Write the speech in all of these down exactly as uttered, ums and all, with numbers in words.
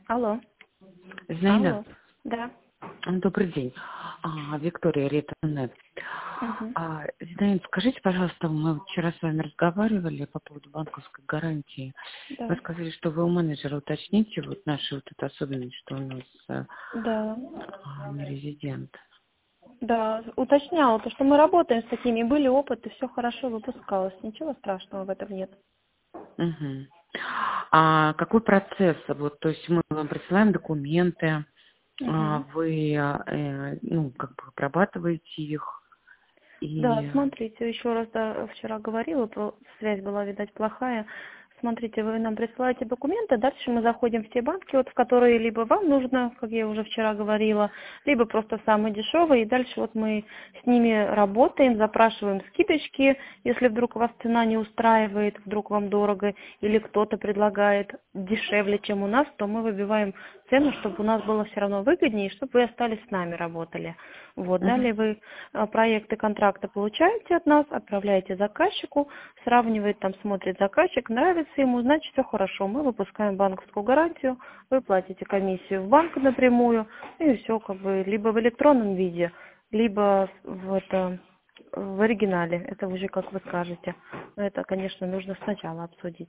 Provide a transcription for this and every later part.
Алло. Зайна, Алло. Да. добрый день. А, Виктория Ретанет. Мгм. А, Зайна, скажите, пожалуйста, мы вчера с вами разговаривали по поводу банковской гарантии. Вы Да. сказали, что вы у менеджера уточните вот наши вот эту особенность, что у нас э, Да. а, не резидент. Да. Уточняла, то, что мы работаем с такими, были опыты, все хорошо выпускалось. Ничего страшного в этом нет. Мгм. А какой процесс? Вот, то есть мы вам присылаем документы, а, Мгм. вы э, ну, как бы обрабатываете их Да, и... смотрите, еще раз, да, вчера говорила, про связь была, видать, плохая. Смотрите, вы нам присылаете документы, дальше мы заходим в те банки, вот в которые либо вам нужно, как я уже вчера говорила, либо просто самые дешевые, и дальше вот мы с ними работаем, запрашиваем скидочки, если вдруг вас цена не устраивает, вдруг вам дорого, или кто-то предлагает дешевле, чем у нас, то мы выбиваем цену, чтобы у нас было все равно выгоднее, и чтобы вы остались с нами, работали. Вот. Мгм. Далее вы а, проекты контракта получаете от нас, отправляете заказчику, сравнивает, там смотрит заказчик, нравится ему, значит все хорошо. Мы выпускаем банковскую гарантию, вы платите комиссию в банк напрямую, и все как бы либо в электронном виде, либо в, это, в оригинале. Это уже как вы скажете. Но это, конечно, нужно сначала обсудить.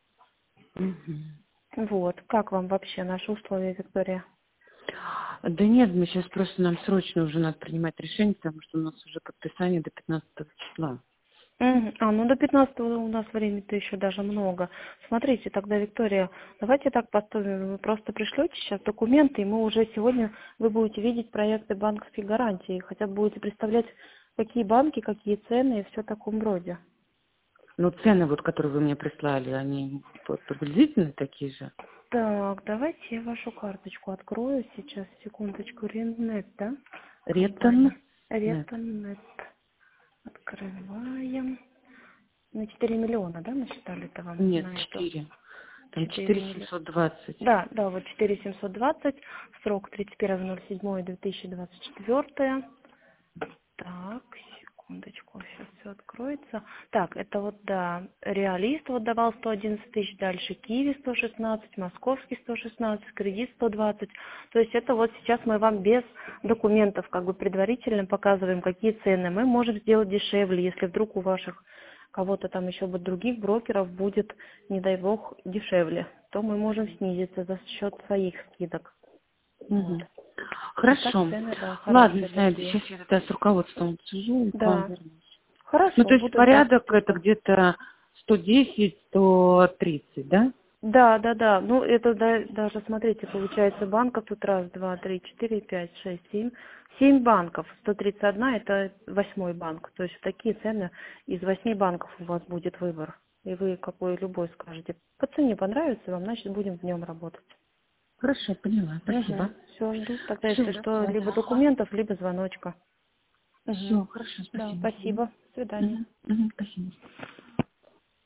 Мгм. Вот. Как вам вообще наши условия, Виктория? Да нет, мы сейчас просто нам срочно уже надо принимать решение, потому что у нас уже подписание до пятнадцатого числа. Мгм. А, ну до пятнадцатого у нас времени-то еще даже много. Смотрите, тогда, Виктория, давайте так поступим. Вы просто пришлете сейчас документы, и мы уже сегодня, вы будете видеть проекты банковских гарантий, хотя бы будете представлять, какие банки, какие цены и все в таком роде. Но цены, вот, которые вы мне прислали, они п- приблизительно такие же? Так, давайте я вашу карточку открою сейчас, секундочку. Ренет, да? Ретон? Компания. Нет. Ретонет. Открываем. На четыре миллиона, да, насчитали-то вам Нет, на эту? четыре. Там четыре четыре миллиона. семьсот двадцать. Да, да, вот четыре семьсот двадцать, срок тридцать первое ноль седьмое две тысячи двадцать четвёртое. Так, секундочку, сейчас все откроется. Так, это вот, да, реалист вот давал сто одиннадцать тысяч, дальше Киви сто шестнадцать, Московский сто шестнадцать, кредит сто двадцать. То есть это вот сейчас мы вам без документов как бы предварительно показываем, какие цены. Мы можем сделать дешевле, если вдруг у ваших кого-то там еще бы других брокеров будет, не дай бог, дешевле, то мы можем снизиться за счет своих скидок. Вот. Мгм. А так Хорошо. цены, да, Ладно, хорошие знаете, такие. сейчас я тогда с руководством сижу и к вам Да, вернусь. Ну, хорошо, то есть буду ждать порядок это письма. где-то сто десять сто тридцать, да? Да, да, да. Ну, это да- даже, смотрите, получается, банков тут раз, два, три, четыре, пять, шесть, семь. Семь банков. сто тридцать один это восьмой банк. То есть такие цены из восьми банков у вас будет выбор. И вы какой любой скажете. По цене понравится вам, значит, будем в нем работать. Хорошо, поняла. Спасибо. Угу. Все, жду. Тогда, Все, если до что, связи. либо документов, либо звоночка. Угу. Все, хорошо, Да, спасибо. Мгм. спасибо. До свидания. Мгм. Мгм. Спасибо.